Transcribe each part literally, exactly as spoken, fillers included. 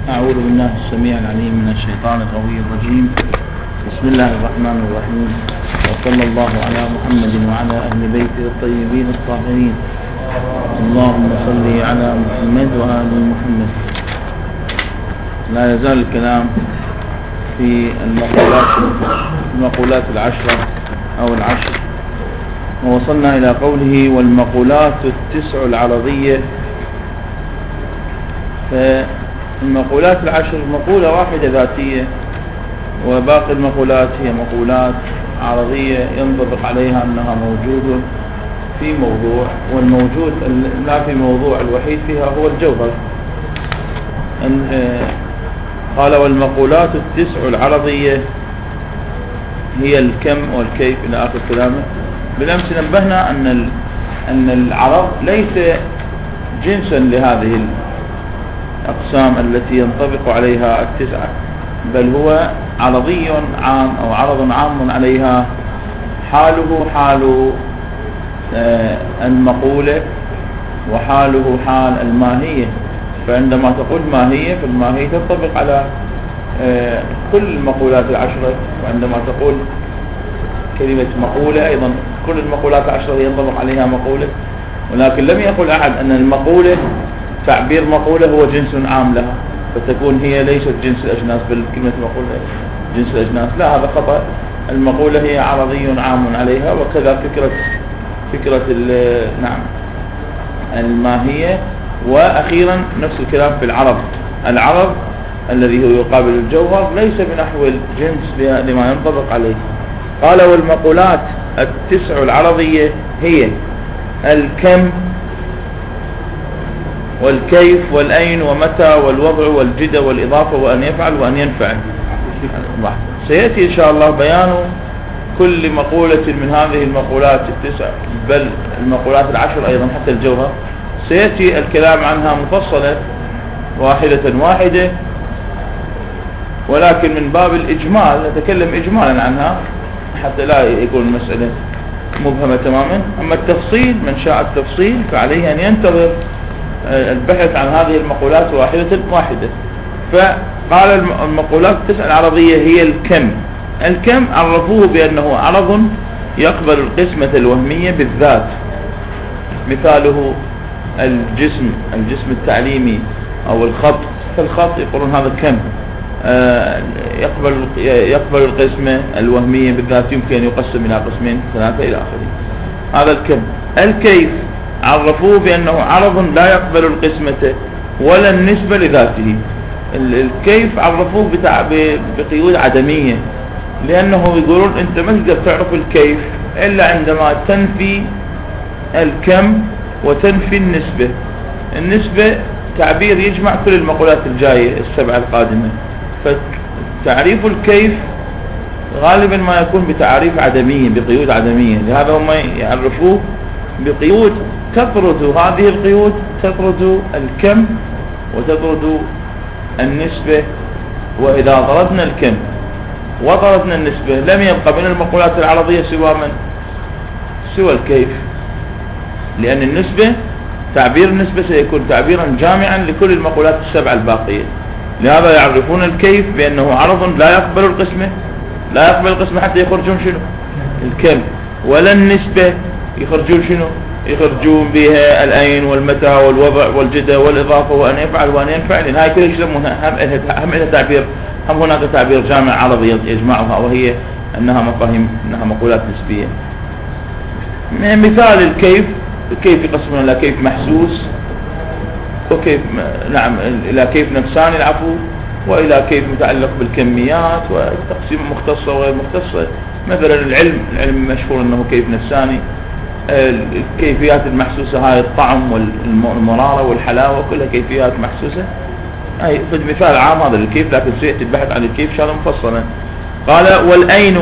أعوذ بالله السميع العليم من الشيطان القوي الرجيم. بسم الله الرحمن الرحيم، وصلى الله على محمد وعلى أهل بيته الطيبين الطاهرين. اللهم صل على محمد وآل محمد. لا يزال الكلام في المقولات المقولات العشرة أو العشر، ووصلنا إلى قوله والمقولات التسع العرضية. فالمقولات العشر مقولة واحدة ذاتية، وباقي المقولات هي مقولات عرضية ينطبق عليها أنها موجودة في موضوع، والموجود لا في موضوع الوحيد فيها هو الجوهر. قال والمقولات التسع العرضية هي الكم والكيف إلى آخر كلامه. بالأمس نبهنا أن أن العرض ليس جنسا لهذه الأقسام التي ينطبق عليها التسعة، بل هو عرضي عام أو عرض عام عليها، حاله حال المقولة وحاله حال الماهية. فعندما تقول ماهية فالماهية تنطبق على كل المقولات العشرة، وعندما تقول كلمة مقولة أيضا كل المقولات العشرة ينطبق عليها مقولة. ولكن لم يقل أحد أن المقولة تعبير مقولة هو جنس عام لها، فتكون هي ليست جنس الأجناس، بل كلمة مقولة جنس الأجناس. لا، هذا خطأ. المقولة هي عرضي عام عليها، وكذا فكرة فكرة نعم الماهية. وأخيرا نفس الكلام في العرض. العرض الذي هو يقابل الجوهر ليس بنحو الجنس لما ينطبق عليه. قال والمقولات التسع العرضية هي الكم والكيف والأين ومتى والوضع والجدة والإضافة وأن يفعل وأن ينفعل. سيأتي إن شاء الله بيان كل مقولة من هذه المقولات التسع، بل المقولات العشر أيضا حتى الجوهر سيأتي الكلام عنها مفصلة واحدة واحدة، ولكن من باب الإجمال نتكلم إجمالا عنها حتى لا يكون المسألة مبهمة تماما. أما التفصيل من شاء التفصيل فعليه أن ينتظر البحث عن هذه المقولات واحدة واحدة. فقال المقولات التسع العرضية هي الكم. الكم عرفوه بأنه عرض يقبل القسمة الوهمية بالذات، مثاله الجسم الجسم التعليمي أو الخط. فالخط يقولون هذا كم يقبل يقبل القسمة الوهمية بالذات، يمكن أن يقسم إلى قسمين ثلاثة إلى آخره. هذا الكم. الكيف عرفوه بأنه عرض لا يقبل القسمة ولا النسبة لذاته. الكيف عرفوه بقيود عدمية، لأنه يقولون أنت ما تقدر تعرف الكيف إلا عندما تنفي الكم وتنفي النسبة. النسبة تعبير يجمع كل المقولات الجاية السبعة القادمة. فتعريف الكيف غالبا ما يكون بتعريف عدمية بقيود عدمية، لهذا هم يعرفوه بقيود تطرد هذه القيود، تطرد الكم وتطرد النسبة. وإذا طردنا الكم وطردنا النسبة لم يبقى من المقولات العرضية سوى من سوى الكيف، لأن النسبة تعبير النسبة سيكون تعبيرا جامعا لكل المقولات السبعة الباقية. لهذا يعرفون الكيف بأنه عرض لا يقبل القسمة لا يقبل القسمة حتى يخرجون شنو الكم، ولا النسبة يخرجون شنو يخرجون بها الأين والمتى والوضع والجدة والإضافة وأن يفعل وأن ينفعل. لأن هاي كلها يسمونها هم إلى تعبير هم هناك تعبير جامع عرضي يجمعها، وهي أنها مفاهيم أنها مقولات نسبية. مثال الكيف، الكيف يقسمون إلى كيف محسوس وكيف نعم إلى كيف نفساني العفو، وإلى كيف متعلق بالكميات وتقسيم مختصة وغير مختصة. مثلا العلم العلم مشهور أنه كيف نفساني. الكيفيات المحسوسة هاي الطعم والمرارة والحلاوة كلها كيفيات محسوسة. أي في مثال عام هذا الكيف، لكن سيأتي البحث عن الكيف شغله مفصلا. قال والأين،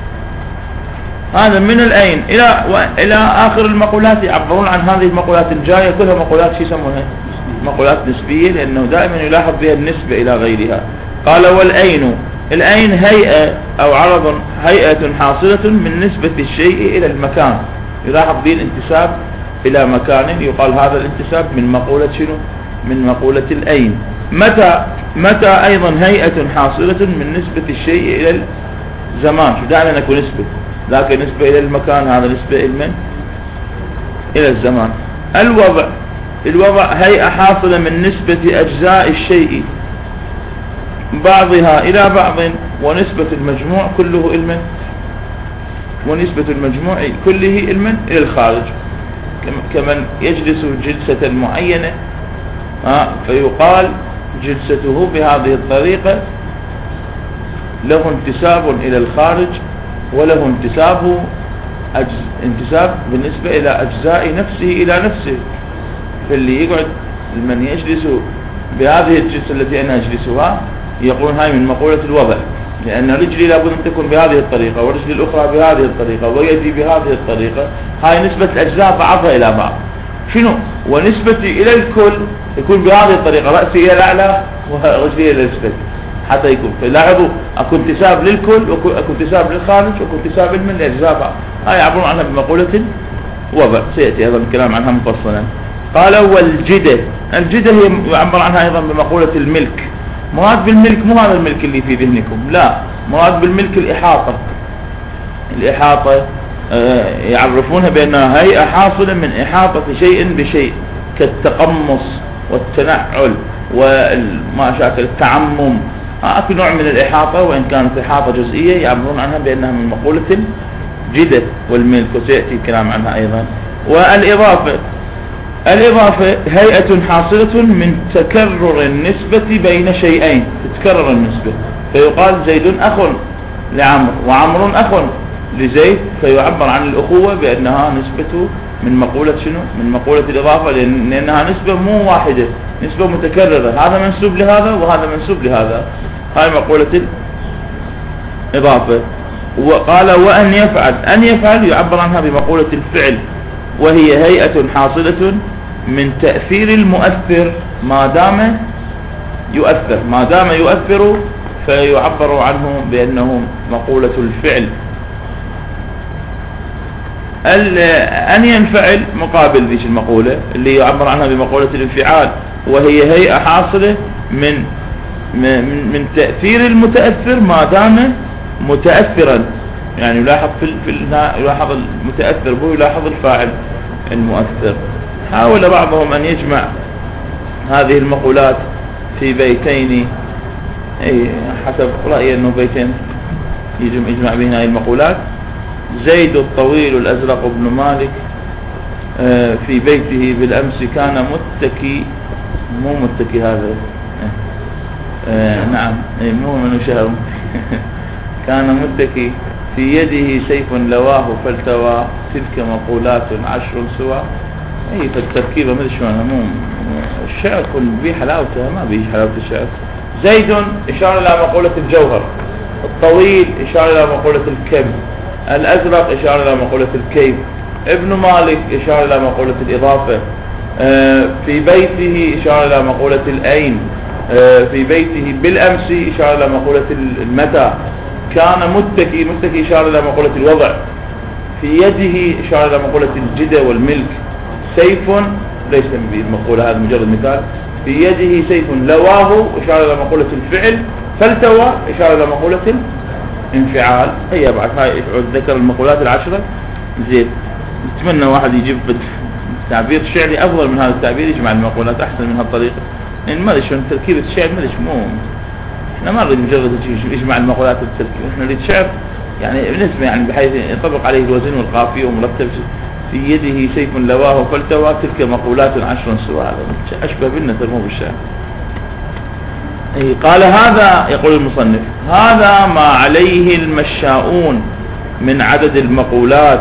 هذا من الأين إلى إلى آخر المقولات يعبرون عن هذه المقولات الجاية كلها مقولات شو يسمونها مقولات نسبية، لأنه دائما يلاحظ بها النسبة إلى غيرها. قال والأين، الأين هيئة أو عرض هيئة حاصلة من نسبة الشيء إلى المكان، يلاحظ به الانتساب إلى مكان، يقال هذا الانتساب من مقولة شنو من مقولة الأين. متى متى أيضا هيئة حاصلة من نسبة الشيء إلى الزمان. شو دعنا نكون نسبة، ذاك نسبة إلى المكان، هذا نسبة إلى من؟ إلى الزمان. الوضع الوضع هيئة حاصلة من نسبة أجزاء الشيء بعضها إلى بعض، ونسبة المجموع كله إلى من؟ ونسبة المجموع كله إلى من؟ إلى الخارج. كمن يجلس جلسة معينة فيقال جلسته بهذه الطريقة له انتساب إلى الخارج، وله انتساب أجز... انتساب بالنسبة إلى أجزاء نفسه إلى نفسه. فاللي يقعد من يجلس بهذه الجلسة التي أنا أجلسها يقول هاي من مقولة الوضع، لأن رجلي لابد أن تكون بهذه الطريقة، ورجلي الأخرى بهذه الطريقة، ويدي بهذه الطريقة. هاي نسبة أجزاء بعضها إلى بعض. شنو؟ ونسبتي إلى الكل يكون بهذه الطريقة، رأسي إلى الأعلى ورجلي إلى الأسفل حتى يكون. فلاحظوا أكو انتساب للكل، وأكو انتساب للخارج، وأكو انتساب من الأجزاء بعض. هاي يعبرون عنها بمقولة الوضع، سيأتي هذا الكلام عنها مفصلا. قال والجدة، الجدة هي يعبر عنها أيضا بمقولة الملك. مراد بالملك مو هذا الملك اللي في ذهنكم، لا، مراد بالملك الإحاطة. الإحاطة يعرفونها بأنها هيئة حاصلة من إحاطة شيء بشيء، كالتقمص والتنعل وما شاكل التعمم. أكو نوع من الإحاطة، وإن كانت إحاطة جزئية يعبرون عنها بأنها من مقولة الجدة والملك، وسيأتي الكلام عنها أيضا. والإضافة، الإضافة هيئة حاصلة من تكرر النسبة بين شيئين، تتكرر النسبة، فيقال زيد أخ لعمر وعمر أخ لزيد، فيعبر عن الأخوة بأنها نسبة من مقولة شنو؟ من مقولة الإضافة، لأنها نسبة مو واحدة، نسبة متكررة، هذا منسوب لهذا وهذا منسوب لهذا. هاي مقولة الإضافة. وقال وأن يفعل، أن يفعل يعبر عنها بمقولة الفعل، وهي هيئة حاصلة من تأثير المؤثر ما دام يؤثر، ما دام يؤثر فيعبر عنه بأنه مقولة الفعل. أن ينفعل مقابل ذيش المقولة اللي يعبر عنها بمقولة الانفعال، وهي هيئة حاصلة من من, من تأثير المتأثر ما دام متأثرا. يعني يلاحظ في, في يلاحظ المتأثر بو يلاحظ الفاعل المؤثر. حاول بعضهم أن يجمع هذه المقولات في بيتين، أي حسب رأيي أنه بيتين يجمع بين هذه المقولات. زيد الطويل الأزرق بن مالك في بيته بالأمس كان متكي، مو متكي هذا آه نعم مو من شهر كان متكي في يده سيف لواه فالتوى، تلك مقولات عشر سوى. اي فالتركيبه ما ادري شلون، مو الشعر كل بيه حلاوته، ما بيه حلاوه الشعر. زيد اشاره الى مقوله الجوهر، الطويل اشاره الى مقوله الكم، الازرق اشاره الى مقوله الكيف، ابن مالك اشاره الى مقوله الاضافه، في بيته اشاره الى مقوله الاين، في بيته بالامس اشاره الى مقوله المتى، كان متكي، متكي اشاره الى مقوله الوضع، في يده اشاره الى مقوله الجدة والملك، سيف ليس بالمقوله هذا مجرد مثال، في يده سيف لواه اشاره الى مقوله الفعل، فالتوى اشاره الى مقوله الانفعال. هي بعد هاي ذكر المقولات العشره. زين، نتمنى واحد يجيب تعبير شعري افضل من هذا التعبير، يجمع المقولات احسن من هالطريقه. يعني ما ادري شلون تركيبه الشعر، ما ادري مو احنا ما نريد مجرد يجمع المقولات بالتركيب، احنا نريد شعر يعني بالنسبه يعني بحيث يطبق عليه الوزن والقافيه ومرتب. في يده سيف لواه فالتوى، تلك مقولات عشر سوى. هذا اشبه بالنثر مو بالشعر. قال هذا، يقول المصنف، هذا ما عليه المشاؤون من عدد المقولات.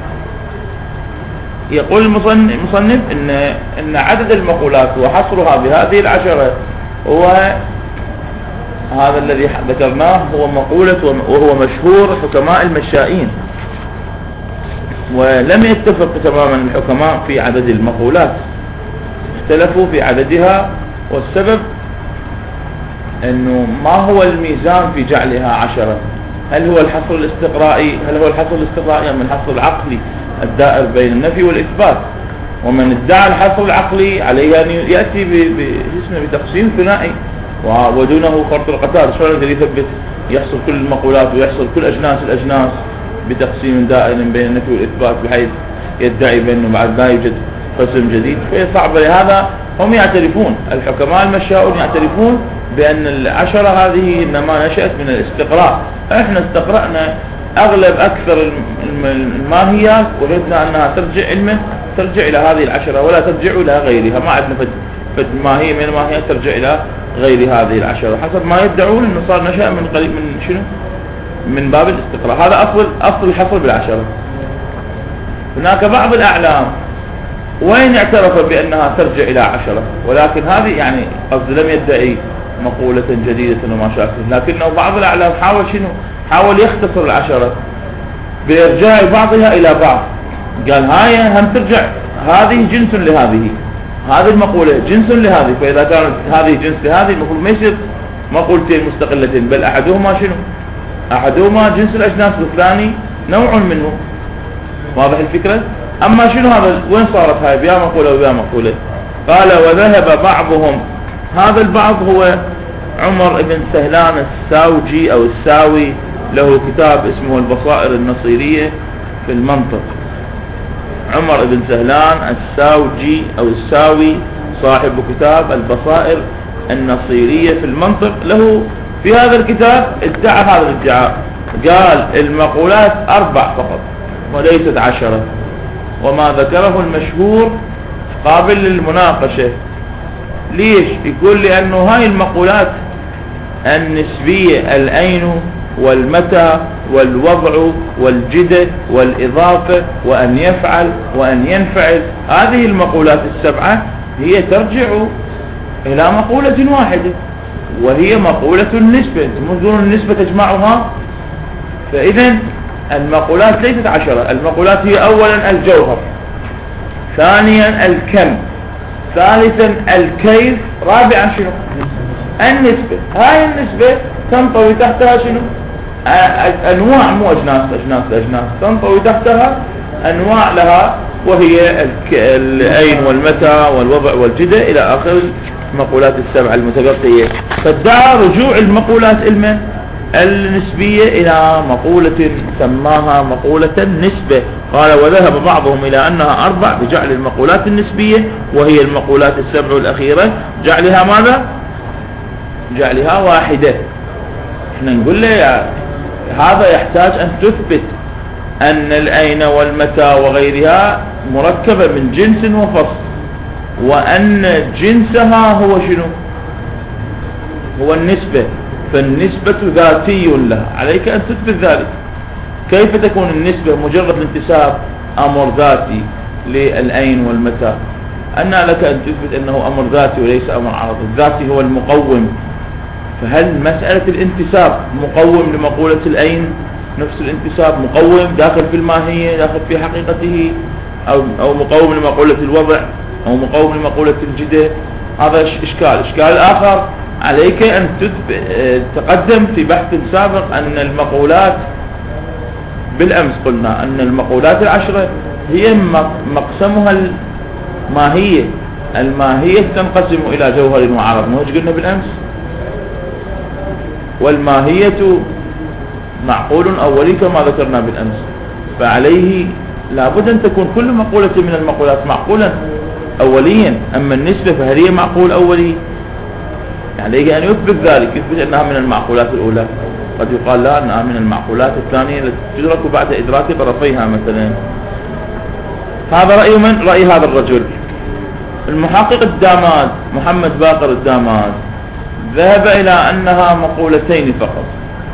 يقول المصنف إن, إن عدد المقولات وحصرها بهذه العشرة هو هذا الذي ذكرناه، هو مقولة وهو مشهور حكماء المشائين، ولم يتفق تماما الحكماء في عدد المقولات، اختلفوا في عددها. والسبب انه ما هو الميزان في جعلها عشرة؟ هل هو الحصر الاستقرائي هل هو الحصر الاستقرائي ام الحصر العقلي الدائر بين النفي والاثبات؟ ومن ادعى الحصر العقلي عليه أن يأتي بتقسيم ثنائي ودونه فرط القطار. شلون يقدر يثبت يحصل كل المقولات ويحصل كل أجناس الأجناس بتقسيم دائم بين النفي والإثبات، بحيث يدعي بأنه بعد لا يوجد قسم جديد؟ فهي صعبة. لهذا هم يعترفون، الحكماء المشاؤون يعترفون بأن العشرة هذه إنما نشأت من الاستقراء. احنا استقرأنا أغلب أكثر الماهيات وجدنا أنها ترجع علمه ترجع إلى هذه العشرة ولا ترجع إلى غيرها. ما عندنا فد, فد ماهية من الماهيات ترجع إلى غير هذه العشرة، حسب ما يدعون أنه صار نشأ من قريب من شنو؟ من باب الاستقراء. هذا أصل أصل الحصر بالعشرة. هناك بعض الأعلام وين اعترف بأنها ترجع إلى عشرة، ولكن هذه يعني قصد لم يدعي مقولة جديدة وما شابه، لكنه بعض الأعلام حاول شنو؟ حاول يختصر العشرة بإرجاع بعضها إلى بعض. قال هاي هم ترجع، هذه جنس لهذه، هذه المقولة جنس لهذه، فإذا كانت هذه جنس لهذه المفروض ما يصير مقولتين مستقلتين، بل أحدهما شنو؟ أحدهما جنس الأجناس والثاني نوع منه. واضح الفكرة؟ أما شنو هذا؟ وين صارت هاي؟ بيا مقولة وبيا مقولة. قال وذهب بعضهم، هذا البعض هو عمر بن سهلان الساوجي أو الساوي، له كتاب اسمه البصائر النصيرية في المنطق. عمر بن سهلان الساوجي أو الساوي صاحب كتاب البصائر النصيرية في المنطق، له في هذا الكتاب ادعى هذا الادعاء، قال المقولات أربع فقط وليست عشرة، وما ذكره المشهور قابل للمناقشة. ليش؟ يقول لأنه هاي المقولات النسبية، الأين والمتى والوضع والجدة والإضافة وأن يفعل وأن ينفعل، هذه المقولات السبعة هي ترجع إلى مقولة واحدة وهي مقولة النسبة. تنظرون النسبة تجمعها، فإذا المقولات ليست عشرة. المقولات هي أولا الجوهر، ثانيا الكم، ثالثا الكيف، رابعا شنو؟ النسبة. هاي النسبة تنطوي تحتها شنو؟ أنواع، مو أجناس أجناس أجناس، تنطوي تحتها أنواع لها، وهي الأين والمتى والوضع والجدة إلى آخر المقولات السبع المتبقية. فادعى رجوع المقولات المن النسبية إلى مقولة سماها مقولة النسبة. قال وذهب بعضهم إلى أنها أربع بجعل المقولات النسبية وهي المقولات السبع الأخيرة جعلها ماذا؟ جعلها واحدة. احنا نقول له هذا يحتاج أن تثبت أن الأين والمتى وغيرها مركبة من جنس وفصل، وأن جنسها هو شنو؟ هو النسبة، فالنسبة ذاتي لها، عليك أن تثبت ذلك. كيف تكون النسبة مجرد الانتساب أمر ذاتي للأين والمتى؟ أن لك أن تثبت أنه أمر ذاتي وليس أمر عرضي. الذاتي هو المقوم، فهل مسألة الانتساب مقوم لمقولة الأين؟ نفس الانتساب مقوم داخل في الماهية، داخل في حقيقته، أو, أو مقوم لمقولة الوضع، أو مقوم لمقولة الجدة؟ هذا إشكال. إشكال آخر، عليك أن تقدم في بحث سابق أن المقولات، بالأمس قلنا أن المقولات العشرة هي مقسمها الماهية. الماهية تنقسم إلى جوهر وعرض، مو قلنا بالأمس؟ والماهية معقول أولي كما ذكرنا بالأمس، فعليه لابد أن تكون كل مقولة من المقولات معقولا أوليا. أما النسبة فهل هي معقول أولي؟ عليه أن يثبت ذلك، يثبت أنها من المعقولات الأولى. قد يقال لا أنها من المعقولات الثانية التي تدرك بعد إدراك طرفيها مثلا. هذا رأي من؟ رأي هذا الرجل. المحقق الداماد محمد باقر الداماد ذهب إلى أنها مقولتين فقط.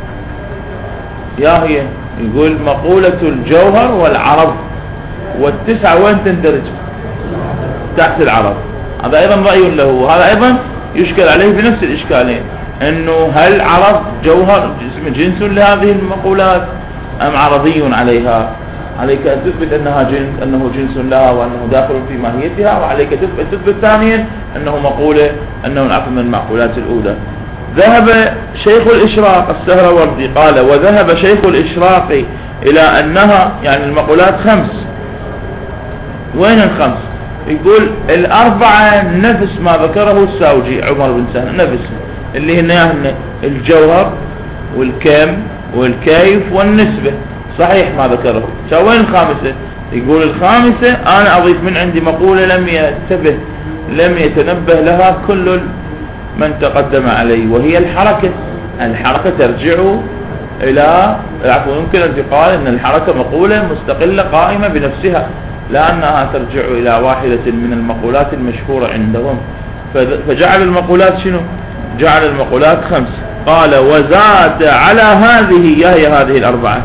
يا هي يقول مقولة الجوهر والعرض، والتسعة وين تندرج؟ تحت العرض. هذا أيضا رأي له، هذا أيضا يشكل عليه بنفس الإشكالين، أنه هل عرض جوهر جنس لهذه المقولات أم عرضي عليها؟ عليك أن تثبت أنها جنس، أنه جنس لها وأنه داخل في ماهيتها، وعليك تثبت, تثبت ثانيا أنه مقولة، أنه من المعقولات الأولى. ذهب شيخ الإشراق السهروردي قال وذهب شيخ الإشراق إلى أنها يعني المقولات خمس. وين الخمس؟ يقول الأربعة نفس ما ذكره الساوجي عمر بن سهل، نفس اللي هنا الجوهر والكم والكيف والنسبة، صحيح ما ذكره. وين الخامسة؟ يقول الخامسة أنا أضيف من عندي مقولة لم ينتبه لم يتنبه لها كل من تقدم عليه، وهي الحركة. الحركة ترجع إلى عفوا يمكن أن يقال أن الحركة مقولة مستقلة قائمة بنفسها، لأنها ترجع إلى واحدة من المقولات المشهورة عندهم. فجعل المقولات شنو؟ جعل المقولات خمس. قال وزاد على هذه، هي هذه الأربعة،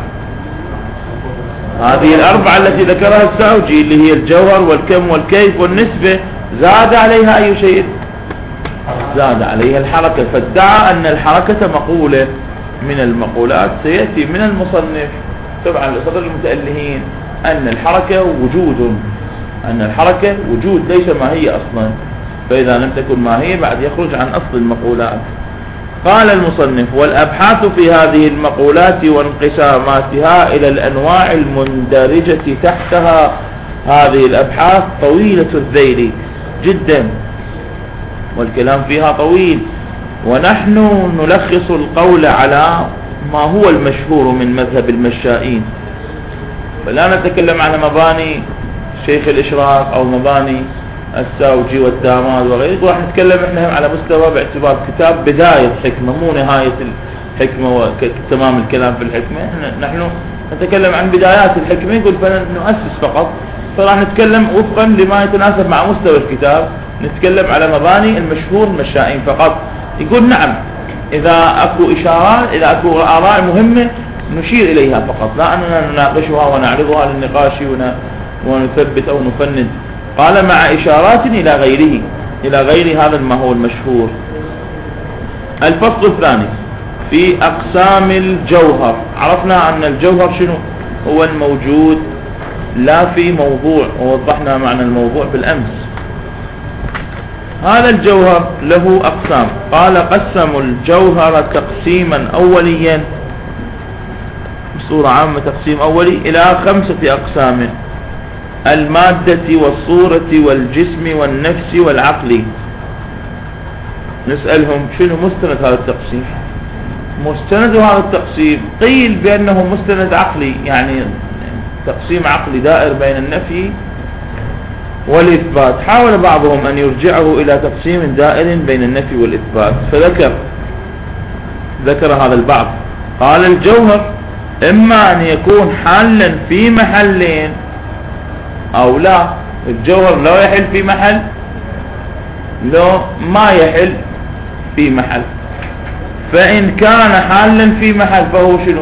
هذه الأربعة التي ذكرها الساوجي اللي هي الجوهر والكم والكيف والنسبة، زاد عليها أي شيء؟ زاد عليها الحركة. فادعى أن الحركة مقولة من المقولات. سيأتي من المصنف طبعا لصدر المتألهين أن الحركة وجود، أن الحركة وجود ليس ما هي أصلا، فإذا لم تكن ما هي بعد يخرج عن أصل المقولات. قال المصنف والأبحاث في هذه المقولات وانقساماتها إلى الأنواع المندرجة تحتها، هذه الأبحاث طويلة الذيل جدا والكلام فيها طويل، ونحن نلخص القول على ما هو المشهور من مذهب المشائين، فلا نتكلم عن مباني شيخ الإشراق أو مباني الساوجي والداماد وغيره، راح نتكلم احنا على مستوى باعتبار كتاب بداية حكمة مو نهاية الحكمة وتمام الكلام في الحكمة. نحن نتكلم عن بدايات الحكمة، يقول فنؤسس فقط، فراح نتكلم وفقا لما يتناسب مع مستوى الكتاب، نتكلم على مباني المشهور المشائين فقط. يقول نعم إذا أكو إشارات، إذا أكو آراء مهمة نشير إليها فقط، لا أننا نناقشها ونعرضها للنقاش ونثبت أو نفند. قال مع إشارات إلى غيره، إلى غير هذا ما هو المشهور. الفصل الثاني في أقسام الجوهر. عرفنا أن الجوهر شنو هو؟ الموجود لا في موضوع، ووضحنا معنى الموضوع بالأمس. هذا الجوهر له أقسام. قال قسموا الجوهر تقسيما أوليا بصورة عامة، تقسيم أولي إلى خمسة أقسام: المادة والصورة والجسم والنفس والعقل. نسألهم شنو مستند هذا التقسيم؟ مستند هذا التقسيم قيل بأنه مستند عقلي، يعني تقسيم عقلي دائر بين النفي والإثبات. حاول بعضهم أن يرجعه إلى تقسيم دائر بين النفي والإثبات، فذكر ذكر هذا البعض. قال الجوهر إما أن يكون حالا في محلين أو لا. الجوهر لو يحل في محل، لو ما يحل في محل. فإن كان حالا في محل فهو شنو؟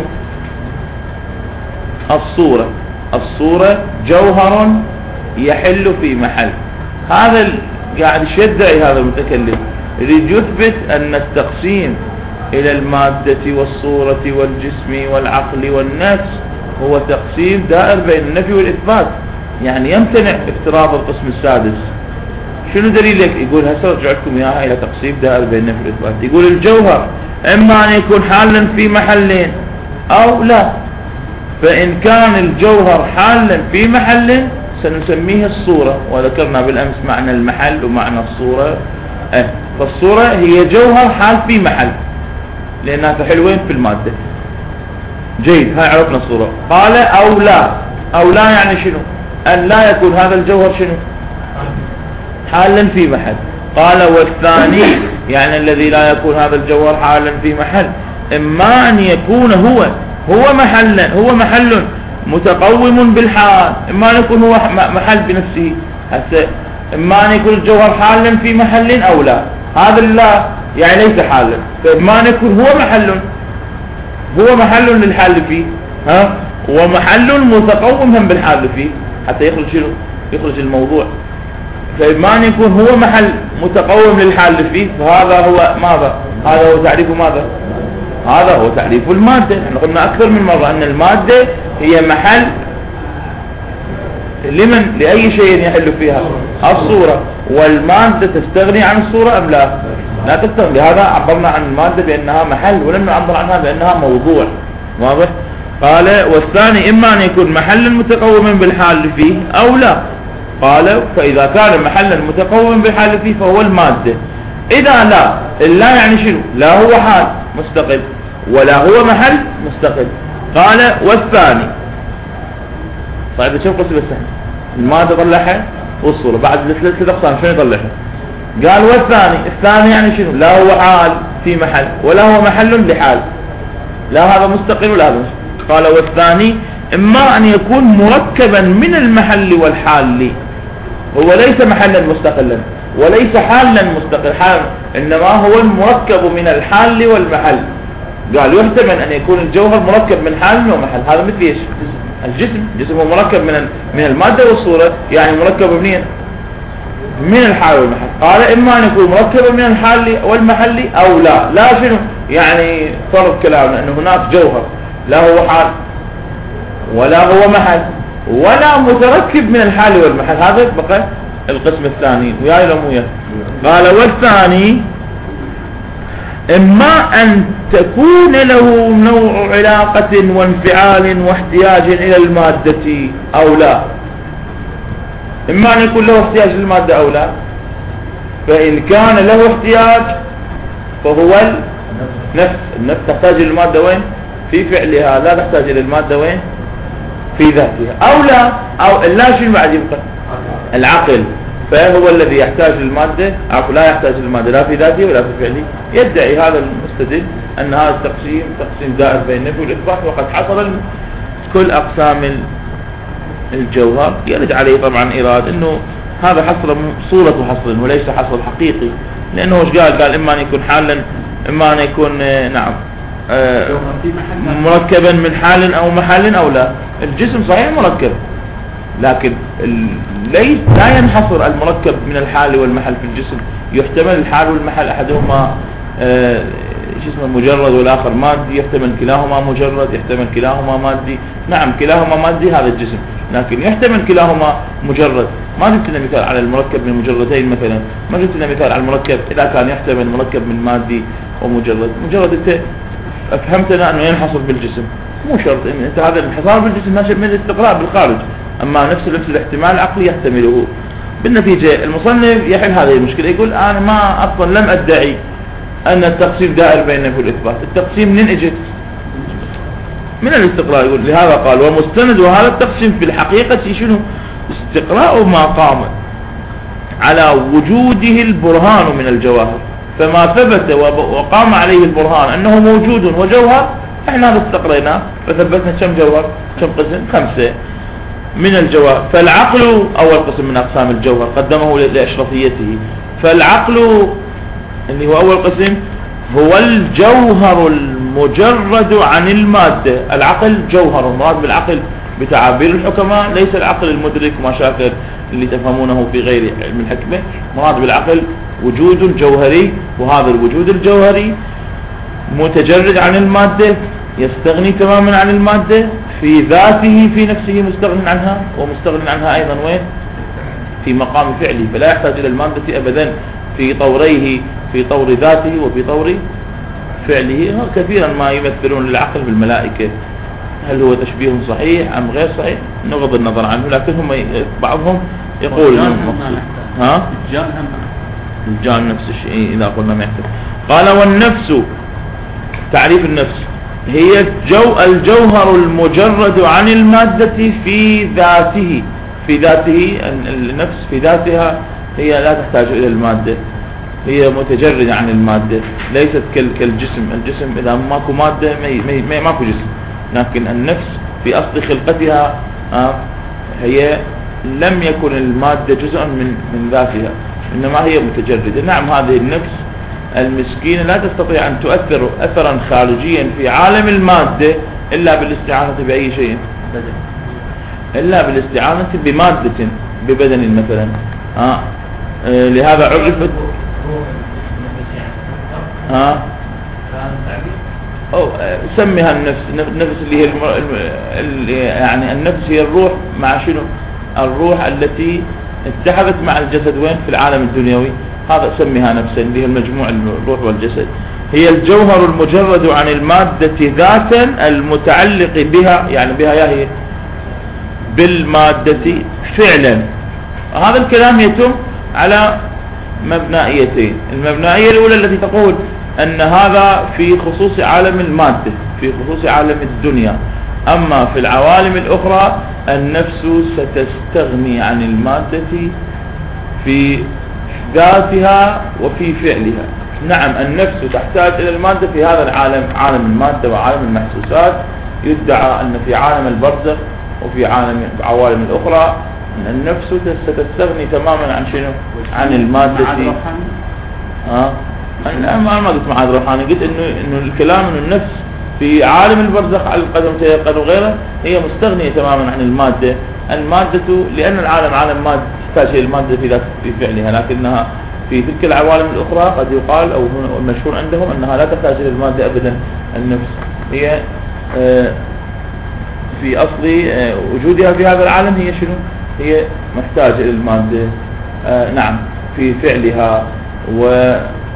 الصورة. الصورة جوهر يحل في محل. هذا قاعد يدعي هذا المتكلم، يريد يثبت أن التقسيم إلى المادة والصورة والجسم والعقل والنفس هو تقسيم دائر بين النفي والإثبات، يعني يمتنع افتراض القسم السادس. شنو دليلك؟ يقول هسه ارجع لكم اياها الى تقسيم دائر بين النفي والاثبات. يقول الجوهر اما ان يكون حالا في محلين او لا. فان كان الجوهر حالا في محل سنسميه الصورة، وذكرنا بالامس معنى المحل ومعنى الصورة. اه فالصورة هي جوهر حال في محل لانها تحل وين؟ في المادة. جيد، هاي عرفنا الصورة. قال او لا. او لا يعني شنو؟ أن لا يكون هذا الجوهر شنو؟ حالا في محل. قال والثاني يعني الذي لا يكون هذا الجوهر حالا في محل، إما أن يكون هو هو محلا هو محل متقوم بالحال، إما أن يكون هو محل بنفسه. هسه إما أن يكون الجوهر حالا في محل أو لا. هذا لا يعني ليس حالا، فإما أن يكون هو محل هو محل للحال فيه، ها ومحل متقوم بالحال فيه حتى يخرج شنو؟ يخرج الموضوع. فإما أن يكون هو محل متقوم للحال فيه، فهذا هو ماذا؟ هذا هو تعريف ماذا؟ هذا هو تعريف المادة. احنا قلنا أكثر من مرة أن المادة هي محل لمن؟ لأي شيء يحل فيها الصورة. والمادة تستغني عن الصورة أم لا؟ لا تستغني. لهذا عبرنا عن المادة بأنها محل، ولم نعبر عنها بأنها موضوع. واضح؟ قال والثاني إما أن يكون محلا متقوما بالحال فيه أو لا. قال فإذا كان محلا متقوما بالحال فيه فهو المادة. إذا لا، اللا يعني شنو؟ لا هو حال مستقل ولا هو محل مستقل. قال والثاني، طيب شوف قسم السهل، المادة طلعها والصورة بعد ثلاث أقسام شنو يطلعها؟ قال والثاني، الثاني يعني شنو؟ لا هو حال في محل ولا هو محل لحال، لا هذا مستقل ولا هذا. قال والثاني إما أن يكون مركبا من المحل والحال، هو ليس محلا مستقلا وليس حالا مستقل حال، إنما هو المركب من الحال والمحل. قال يحتمل أن يكون الجوهر مركب من حال ومحل، هذا مثل ايش؟ الجسم، الجسم هو مركب من من المادة والصورة، يعني مركب منين؟ من الحال والمحل. قال إما أن يكون مركبا من الحال والمحل أو لا. لا شنو؟ يعني فرض كلامنا أن هناك جوهر لا هو حال ولا هو محل ولا متركب من الحال والمحل، هذا بقى القسم الثاني. وياي لو وياي؟ قال والثاني إما أن تكون له نوع علاقة وانفعال واحتياج إلى المادة أو لا. إما أن يكون له احتياج للمادة أو لا. فإن كان له احتياج فهو النفس. النفس تحتاج إلى المادة وين؟ في فعلها، لا تحتاج إلى المادة وين؟ في ذاتها. أو لا، أو لا شنو بعد يبقى؟ العقل، فهو الذي يحتاج للمادة أو لا يحتاج للمادة لا في ذاته ولا في فعله. يدعي هذا المستدل أن هذا التقسيم تقسيم دائر بين النفي والإثبات، وقد حصل كل أقسام الجوهر. يرد عليه طبعا إيراد أنه هذا حصل صورة حصل وليس حصل حقيقي، لأنه وش قال؟ قال إما أن يكون حالا، إما أن يكون نعم آه مركبا من حال أو محل أو لا. الجسم صحيح مركب، لكن ليس لا ينحصر المركب من الحال والمحل في الجسم. يحتمل الحال والمحل أحدهما آه شو اسمه مجرد والآخر مادي، يحتمل كلاهما مجرد، يحتمل كلاهما مادي. نعم كلاهما مادي هذا الجسم، لكن يحتمل كلاهما مجرد. ما جبت لنا مثال على المركب من مجردين مثلا، ما جبت لنا مثال على المركب إذا كان يحتمل مركب من مادي ومجرد. مجرد انت افهمتنا انه ينحصر بالجسم، مو شرط ان انت هذا الانحصار بالجسم ناشئ من الاستقراء بالخارج، اما نفس نفس الاحتمال العقلي يحتمله. بالنتيجة المصنف يحل هذه المشكلة، يقول انا ما اصلا لم ادعي ان التقسيم دائر بين النفي والاثبات. التقسيم منين اجت؟ من الاستقراء. يقول لهذا قال ومستند هذا التقسيم في الحقيقة شنو؟ استقراء ما قام على وجوده البرهان من الجواهر، فما ثبت وقام عليه البرهان أنه موجود وجوهر احنا هذا استقريناه، فثبتنا كم جوهر؟ كم قسم؟ خمسة من الجوهر. فالعقل أول قسم من أقسام الجوهر قدمه لأشرفيته. فالعقل اللي هو أول قسم هو الجوهر المجرد عن المادة. العقل جوهر، المراد بالعقل بتعابير الحكماء ليس العقل المدرك ما شاكر اللي تفهمونه في غير علم الحكمة. مراد بالعقل وجود جوهري، وهذا الوجود الجوهري متجرد عن المادة، يستغني تماما عن المادة، في ذاته في نفسه مستغن عنها، ومستغن عنها أيضا وين؟ في مقام فعله، فلا يحتاج إلى المادة أبدا في طوريه، في طور ذاته وفي طور فعله. كثيرا ما يمثلون العقل بالملائكة، هل هو تشبيه صحيح أم غير صحيح نغض النظر عنه، لكن هم بعضهم يقول ها الجان نفس الشيء إذا قلنا ما يحتاج. قال والنفس، تعريف النفس هي الجو الجوهر المجرد عن المادة في ذاته. في ذاته النفس في ذاتها هي لا تحتاج إلى المادة، هي متجردة عن المادة، ليست كالجسم. الجسم إذا ماكو مادة ما ماكو جسم، لكن النفس في أصل خلقتها هي لم يكن المادة جزءا من من ذاتها، إنما هي متجردة. نعم هذه النفس المسكينة لا تستطيع أن تؤثر أثرا خارجيا في عالم المادة إلا بالاستعانة بأي شيء، إلا بالاستعانة بمادة ببدن مثلا. آه. آه. لهذا عرفت ها أو سميها النفس. النفس اللي هي الم... يعني النفس هي الروح مع شنو؟ الروح التي اتحدت مع الجسد وين؟ في العالم الدنيوي، هذا سميها نفسا اللي هي المجموع الروح والجسد. هي الجوهر المجرد عن المادة ذاتا المتعلق بها، يعني بها يا هي بالمادة فعلا هذا الكلام يتم على مبنائيتين. المبنائية الأولى التي تقول أن هذا في خصوص عالم المادة، في خصوص عالم الدنيا، أما في العوالم الأخرى النفس ستستغني عن المادة في ذاتها وفي فعلها. نعم النفس تحتاج إلى المادة في هذا العالم، عالم المادة وعالم المحسوسات. يدعى أن في عالم البرزخ وفي عالم العوالم الأخرى النفس ستستغني تماما عن شنو؟ عن المادة. ها أنا ما قلت معاد روحاني، قلت إنه إنه الكلام إنه النفس في عالم البرزخ على القدم تيقظ وغيره هي مستغنية تماما عن المادة. المادة لأن العالم عالم مادة تحتاج إلى المادة في ذات في فعلها، لكنها في تلك العوالم الأخرى قد يقال أو المشهور عندهم أنها لا تحتاج إلى المادة أبدا. النفس هي في أصل وجودها في هذا العالم هي شنو؟ هي محتاجة إلى المادة. نعم في فعلها. و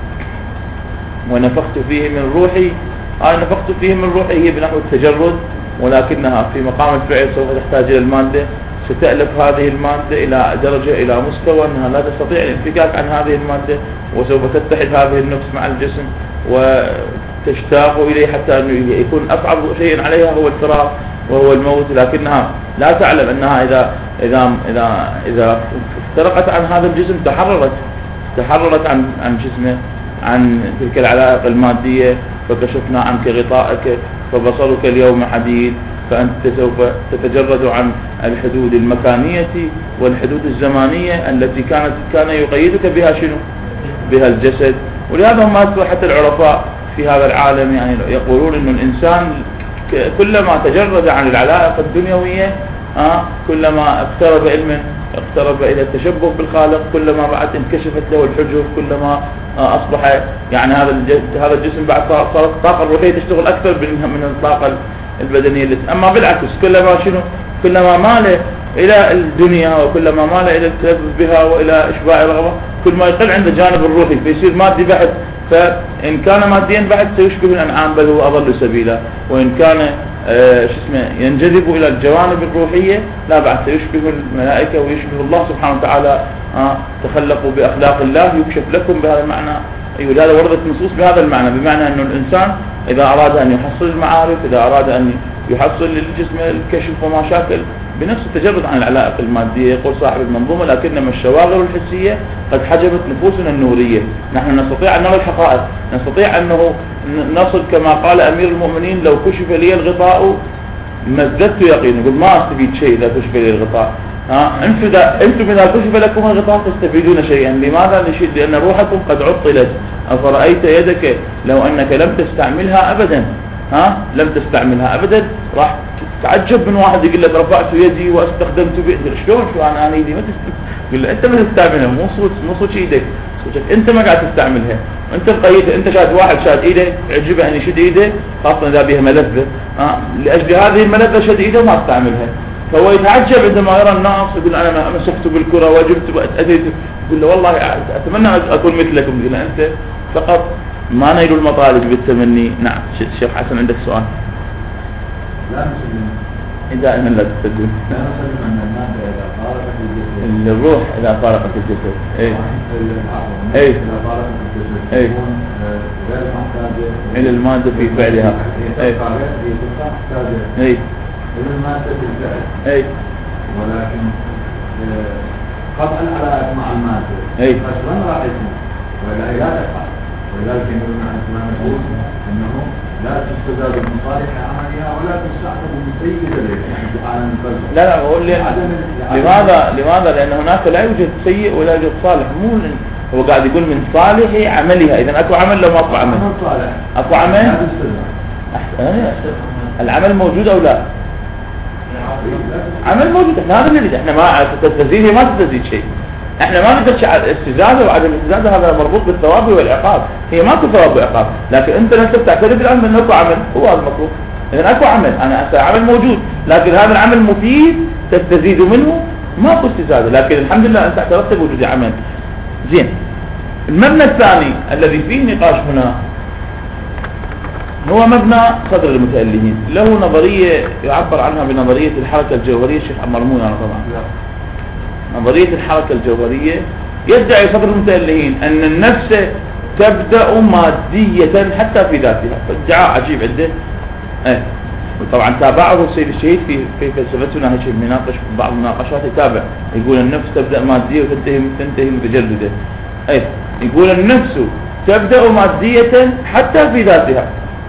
ونفخت فيه من روحي، هاي نفخت فيه من روحي هي بنحو التجرد، ولكنها في مقام الفعل سوف تحتاج إلى المادة. ستألف هذه المادة إلى درجة إلى مستوى أنها لا تستطيع الانفكاك عن هذه المادة، وسوف تتحد هذه النفس مع الجسم وتشتاق إليه حتى أنه يكون أصعب شيء عليها هو الفراق وهو الموت. لكنها لا تعلم أنها إذا إذا إذا إذا افترقت عن هذا الجسم تحررت تحررت عن عن جسمه، عن تلك العلائق المادية. فكشفنا عنك غطاءك فبصرك اليوم حديد، فأنت سوف تتجرد عن الحدود المكانية والحدود الزمانية التي كانت كان يقيدك بها شنو؟ بها الجسد. ولهذا هم حتى العرفاء في هذا العالم يعني يقولون إنه الإنسان كلما تجرد عن العلائق الدنيوية آه كلما اقترب علما اقترب إلى التشبه بالخالق، كلما بعد انكشفت له الحجب، كلما آه أصبح يعني هذا هذا الجسم بعد صارت الطاقة الروحية تشتغل أكثر من الطاقة البدنية التي. أما بالعكس كلما شنو كلما مال إلى الدنيا وكلما مال إلى التلذذ بها وإلى إشباع الرغبة كل ما يقل عند الجانب الروحي فيصير مادي بحت. فإن كان ماديا بحت سيشبه الأنعام بل هو أضل سبيلا، وإن كان آه شو اسمه ينجذب إلى الجوانب الروحية لا بعد سيشبه الملائكة ويشبه الله سبحانه وتعالى. آه تخلقوا بأخلاق الله يكشف لكم بهذا المعنى. أيوة هذا وردت نصوص بهذا المعنى، بمعنى أنه الإنسان إذا أراد أن يحصل المعارف، إذا أراد أن يحصل للجسم الكشف وما شاكل بنفس التجرد عن العلائق المادية. يقول صاحب المنظومة لكنما الشواغل الحسية قد حجبت نفوسنا النورية. نحن نستطيع أن نرى الحقائق، نستطيع أنه نصل كما قال أمير المؤمنين لو كشف لي الغطاء ما ازددت يقين. يقول ما أستفيد شيء إذا كشف لي الغطاء. ها أنتم إذا كشف لكم الغطاء تستفيدون شيئا. لماذا؟ لأن روحكم قد عطلت. أفرأيت يدك لو أنك لم تستعملها أبدا، ها لم تستعملها أبدا راح تعجب من واحد يقول لك رفعت يدي واستخدمت بيدي. شلون شو أنا أنا يدي ما تقول له أنت ما تستعملها، مو صوت مو صوت إيدك، صوتك أنت ما قاعد تستعملها. أنت مقيد، أنت شاد واحد شاد إيده عجبه أن يشد إيده خاصة إذا بها ملذة، ها لأجل هذه الملذة شد إيده وما استعملها. فهو يتعجب عندما يرى الناس يقول أنا مسكت بالكرة وجبت وأتيت. يقول له والله أتمنى أكون مثلكم. يقول له أنت فقط ما نيل المطالب بالتمني. نعم الشيخ حسن عندك سؤال؟ لا نسلم دائما لا تسلم. لا نسلم أن المادة إذا فارقت الجسد، الروح إذا فارقت الجسد إيه إيه إذا فارقت الجسد إيه تكون غير محتاجة إلى المادة في فعلها. إيه محتاجة إيه إلى المادة في الفعل. إيه ولكن قطع العلاقة مع المادة إيه بس وين راح يكون؟ ولا لا تقع. ولذلك يقولون عن اسماء نقول أنه لا تستزاد بمصالح عملها ولا تستعمل بسيء ذلك يعني في عالم البرزخ. لا لا أقول لي لماذا لماذا لأن هناك لا يوجد سيء ولا يوجد صالح. مو هو قاعد يقول من صالح عملها. إذا أكو عمل لو ما أكو عمل أكو عمل العمل موجود أو لا؟ عمل موجود. احنا هذا نريد. احنا ما تستزيد ما تستزيد شيء. احنا ما ندرش على الاستزادة وعدم الاستزادة، هذا مربوط بالثواب والعقاب. هي ماكو ثواب وعقاب، لكن انت نفسك تعترف الان من اكو عمل هو هذا المطلوب. اذا اكو عمل انا عمل موجود، لكن هذا العمل مفيد تستزيد منه ماكو استزادة، لكن الحمد لله انت اعترفت بوجود عمل. زين. المبنى الثاني الذي فيه نقاش هنا هو مبنى صدر المتألهين. له نظرية يعبر عنها بنظرية الحركة الجوهرية الشيخ عمار مو يعني طبعا نظرية الحركة الجوهرية يدعي صدر المتألهين أن النفس تبدأ مادية حتى في ذاتها، فادعاء عجيب عنده. اه وطبعا تابعه السيد الشهيد في في فلسفتنا هيك مناقش بعض المناقشات، يتابع يقول النفس تبدأ مادية وتنتهي تنتهي متجردة. اي يقول النفس تبدأ مادية حتى في ذاتها،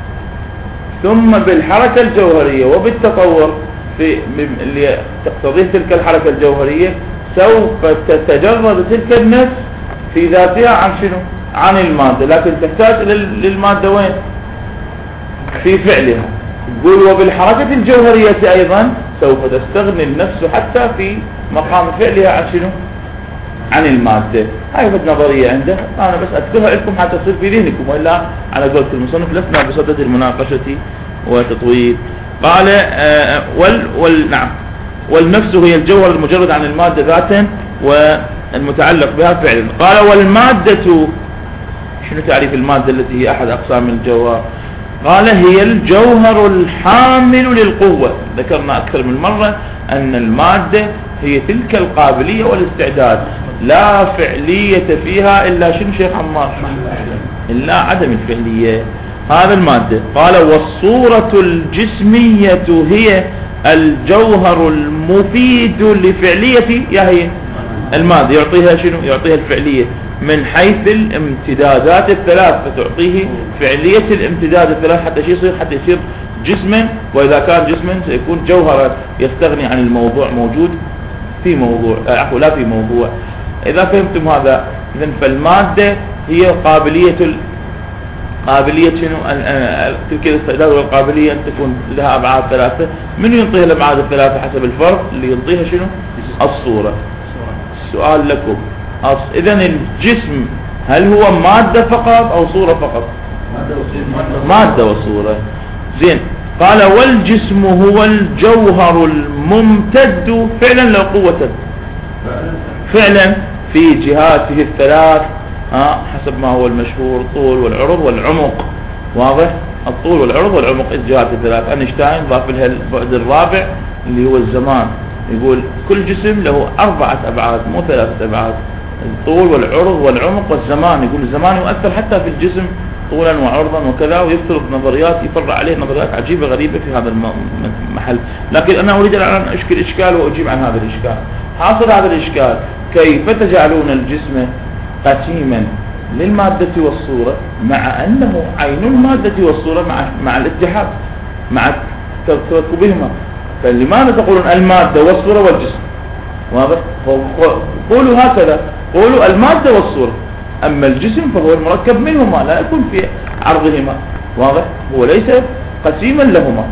ثم بالحركة الجوهرية وبالتطور في اللي تقتضيه تلك الحركة الجوهرية سوف تتجرد تلك النفس في ذاتها عن شنو؟ عن المادة، لكن تحتاج للمادة وين؟ في فعلها. يقول وبالحركة الجوهرية أيضا سوف تستغني النفس حتى في مقام فعلها عن شنو؟ عن المادة. هاي فد نظرية عنده، أنا بس أذكرها لكم حتى تصير في ذهنكم، وإلا على قولة المصنف لسنا بصدد المناقشة وتطويل. قال آه وال, وال نعم والنفس هي الجوهر المجرد عن المادة ذاتا والمتعلق بها فعلا. قال والمادة، شنو تعريف المادة التي هي أحد أقسام الجوهر؟ قال هي الجوهر الحامل للقوة. ذكرنا أكثر من مرة أن المادة هي تلك القابلية والاستعداد، لا فعلية فيها إلا شنو شيخ عمار؟ إلا عدم الفعلية. هذا المادة. قال والصورة الجسمية هي الجوهر المفيد لفعلية يا هي المادة، يعطيها شنو؟ يعطيها الفعلية من حيث الامتدادات الثلاث، فتعطيه فعلية الامتداد الثلاث حتى شيء يصير حتى يصير جسما، وإذا كان جسما سيكون جوهرا يستغني عن الموضوع موجود في موضوع عفوا لا في موضوع. إذا فهمتم هذا إذن فالمادة هي قابلية ال... قابلية شنو؟ تلك الاستعداد والقابلية أن تكون لها أبعاد ثلاثة. من ينطيها الأبعاد الثلاثة حسب الفرد اللي ينطيها شنو؟ الصورة. السؤال لكم إذن الجسم هل هو مادة فقط أو صورة فقط؟ مادة وصورة. زين. قال والجسم هو الجوهر الممتد فعلا لو قوة، فعلا في جهاته الثلاث آه حسب ما هو المشهور، الطول والعرض والعمق. واضح؟ الطول والعرض والعمق الجهات الثلاث. أينشتاين ضاف لها البعد الرابع اللي هو الزمان، يقول كل جسم له أربعة أبعاد مو ثلاثة أبعاد، الطول والعرض والعمق والزمان. يقول الزمان يؤثر حتى في الجسم طولا وعرضا وكذا، ويفترض نظريات يفرع عليه نظريات عجيبة غريبة في هذا المحل. لكن أنا أريد أن أشكل إشكال وأجيب عن هذا الإشكال. حاصل هذا الإشكال كيف تجعلون الجسم قسيما للمادة والصورة مع أنه عين المادة والصورة مع مع الاتحاد مع تركبهما؟ فلماذا تقولون المادة والصورة والجسم؟ واضح؟ قولوا هكذا، قولوا المادة والصورة، أما الجسم فهو المركب منهما لا يكون في عرضهما. واضح؟ هو ليس قسيما لهما.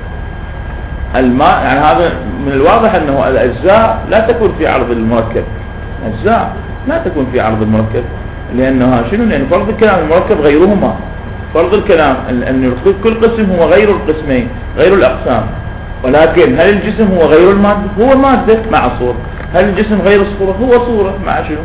الماء يعني هذا من الواضح أنه الأجزاء لا تكون في عرض المركب، الأجزاء لا تكون في عرض المركب، لأنها شنو؟ لأن فرض الكلام المركب غيرهما. فرض الكلام أن كل قسم هو غير القسمين غير الأقسام. ولكن هل الجسم هو غير المادة؟ هو مادة مع صورة. هل الجسم غير الصورة؟ هو صورة مع شنو؟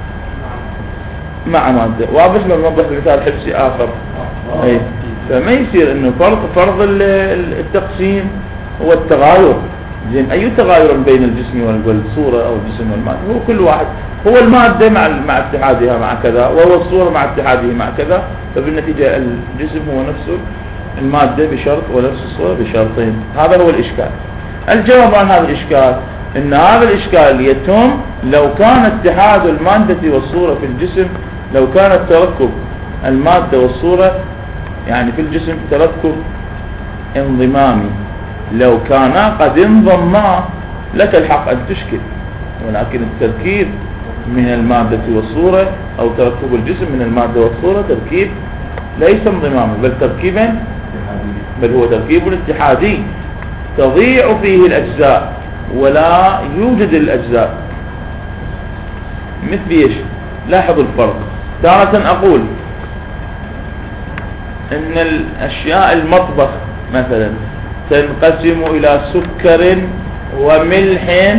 مع مادة. واضح؟ لو نوضح مثال حفظي آخر. أي فما يصير إنه فرض فرض التقسيم هو التغاير. زين أي تغاير بين الجسم والصورة أو الجسم والمادة؟ هو كل واحد هو المادة مع مع اتحادها مع كذا، وهو الصورة مع اتحاده مع كذا، فبالنتيجة الجسم هو نفسه المادة بشرط ونفس الصورة بشرطين. هذا هو الإشكال. الجواب عن هذا الإشكال إن هذا الإشكال يتم لو كان اتحاد المادة والصورة في الجسم، لو كان التركب المادة والصورة يعني في الجسم تركب انضمامي، لو كانا قد انضما لك الحق أن تشكل. ولكن التركيب من المادة والصورة أو تركب الجسم من المادة والصورة تركيب ليس انضماما بل تركيبا، بل هو تركيب اتحادي تضيع فيه الأجزاء ولا يوجد الأجزاء. مثل ايش؟ لاحظوا الفرق. تارة أقول إن الأشياء المطبخ مثلا تنقسم إلى سكر وملح،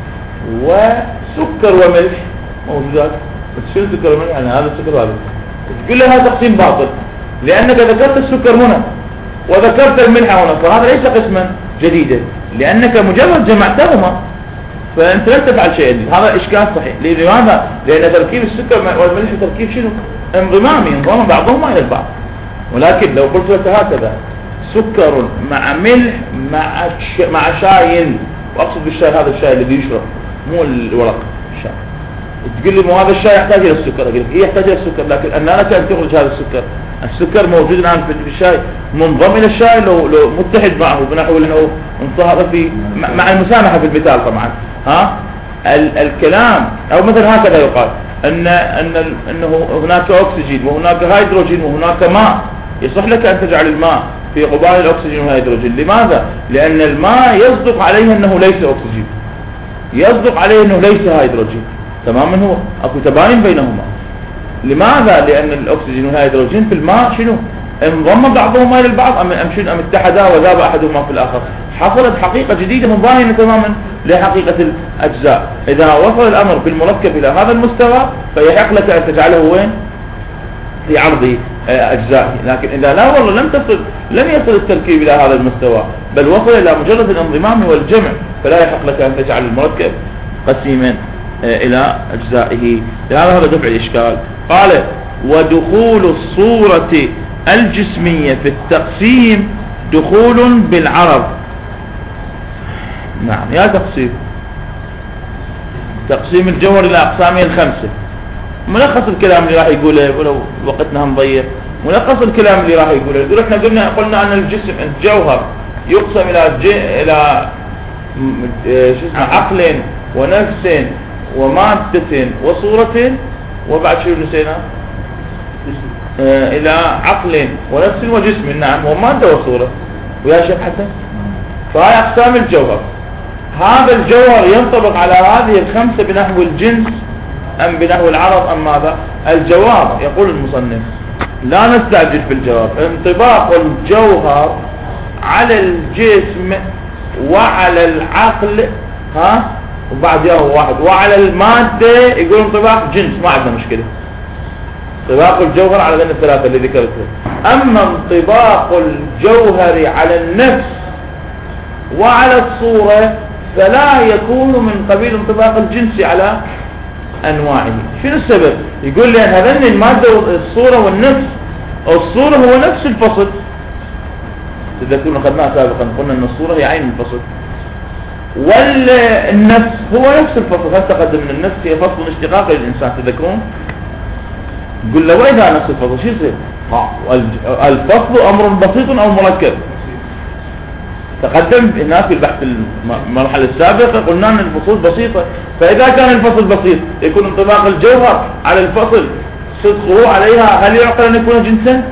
وسكر وملح موجودات. بس شو سكر وملح؟ يعني هذا السكر وهذا، تقول لها تقسيم باطل لأنك ذكرت السكر هنا وذكرت الملح هنا، فهذا ليس قسما جديدا لأنك مجرد جمعتهما. فانت لا تفعل شيء جديد. هذا اشكال صحيح. لماذا؟ لان تركيب السكر والملح تركيب شنو؟ انضمامي، انضم بعضهما الى البعض. ولكن لو قلت لك هكذا سكر مع ملح مع مع شاي، واقصد بالشاي هذا الشاي الذي يشرب مو الورق الشاي، تقول لي مو هذا الشاي يحتاج الى السكر، اقول لك ايه يحتاج الى السكر، لكن ان انا كان تخرج هذا السكر، السكر موجود الان في الشاي، منضم الى الشاي لو لو متحد معه بنحو انه انصهر في مع المسامحه في المثال طبعا. ها ال الكلام او مثلا هكذا يقال ان ان انه هناك اكسجين وهناك هيدروجين وهناك ماء، يصح لك ان تجعل الماء في قبال الاكسجين والهيدروجين. لماذا؟ لان الماء يصدق عليه انه ليس اكسجين، يصدق عليه انه ليس هيدروجين، تماما هو اكو تباين بينهما. لماذا؟ لان الاكسجين والهيدروجين في الماء شنو؟ انضم بعضهما الى البعض ام ام شنو؟ ام اتحدا وذاب احدهما في الاخر. حصلت حقيقه جديده مباينه تماما لحقيقه الاجزاء. اذا وصل الامر بالمركب الى هذا المستوى فيحق لك ان تجعله وين؟ في عرض اجزائه. لكن اذا لا والله لم تصل لم يصل التركيب الى هذا المستوى بل وصل الى مجرد الانضمام والجمع، فلا يحق لك ان تجعل المركب قسيما الى اجزائه. لهذا هذا دفع الاشكال. قال ودخول الصورة الجسمية في التقسيم دخول بالعرض. نعم يا تقسيم تقسيم الجوهر الى اقسامه الخمسة. ملخص الكلام اللي راح يقوله ولو وقتنا هنضيع، ملخص الكلام اللي راح يقوله يقول احنا قلنا قلنا ان الجسم الجوهر يقسم الى جي الى شو اسمه عقل ونفس ومادة وصورة، وبعد شو نسينا؟ آه الى عقل ونفس وجسم. نعم ومادة وصورة ويا شيخ حسن. فهي اقسام الجوهر. هذا الجوهر ينطبق على هذه الخمسة بنحو الجنس ام بنحو العرض ام ماذا؟ الجواب يقول المصنف لا نستعجل في الجواب. انطباق الجوهر على الجسم وعلى العقل، ها وبعد ياهو واحد، وعلى المادة يقول انطباق جنس، ما عندنا مشكلة. انطباق الجوهر على ذن الثلاثة اللي ذكرتها. اما انطباق الجوهر على النفس وعلى الصورة فلا يكون من قبيل انطباق الجنس على انواعه. شنو السبب؟ يقول لان هذين المادة والصورة والنفس، الصورة هو نفس الفصل. تذكرون اخذناها سابقا قلنا ان الصورة هي عين الفصل، والنفس هو نفس الفصل. هل تقدم من النفس هي فصل اشتقاقي للإنسان تذكرون؟ قل له وإذا نفس الفصل شو يصير؟ الفصل أمر بسيط أو مركب. تقدم هناك في البحث المرحلة السابقة قلنا أن الفصول بسيطة، فإذا كان الفصل بسيط يكون انطباق الجوهر على الفصل صدقه عليها هل يعقل أن يكون جنسا؟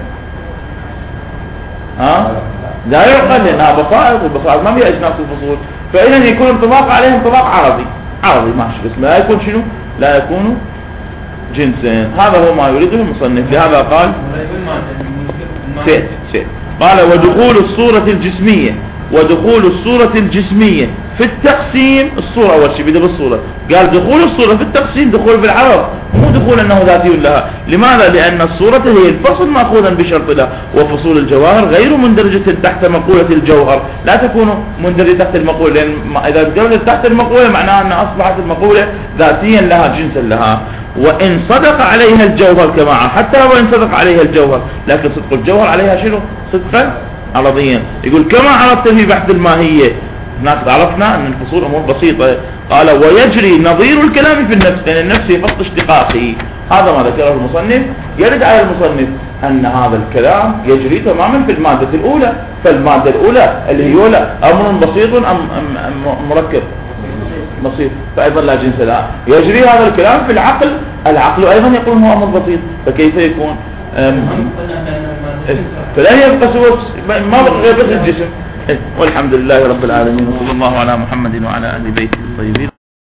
ها؟ لا يعقل لأنها بصائر، والبصائر ما فيها أجناس الفصول، فإذا يكون انطباق عليه انطباق عرضي عرضي ماشي، بس لا يكون شنو؟ لا يكون جنسا. هذا هو ما يريده المصنف. لهذا قال سيد سيد قال ودخول الصورة الجسمية ودخول الصورة الجسمية في التقسيم. الصورة أول شيء بدأ بالصورة، قال دخول الصورة في التقسيم دخول بالعرض، مو دخول أنه ذاتي لها. لماذا؟ لأن الصورة هي الفصل مأخوذا بشرط لها، وفصول الجواهر غير مندرجة تحت مقولة الجوهر، لا تكون مندرجة تحت المقولة، لأن إذا تندرجت تحت المقولة معناها أن أصبحت المقولة ذاتيا لها جنسا لها. وإن صدق عليها الجوهر كما حتى وإن صدق عليها الجوهر، لكن صدق الجوهر عليها شنو؟ صدقا عرضيا. يقول كما عرفت في بحث الماهية، هناك عرفنا أن الفصول أمور بسيطة. قال ويجري نظير الكلام في النفس، لأن النفس هي فصل اشتقاقي. هذا ما ذكره المصنف. يرد على المصنف أن هذا الكلام يجري تماما في المادة الأولى. فالمادة الأولى اللي هي لا أمر بسيط أم, أم, أم مركب بسيط، فأيضا لا جنس لها. يجري هذا الكلام في العقل، العقل أيضا يقول هو أمر بسيط، فكيف يكون؟ فلا يبقى سوى ما بقى بس الجسم. والحمد لله رب العالمين، وصلى الله على محمد وعلى آل بيته الطيبين.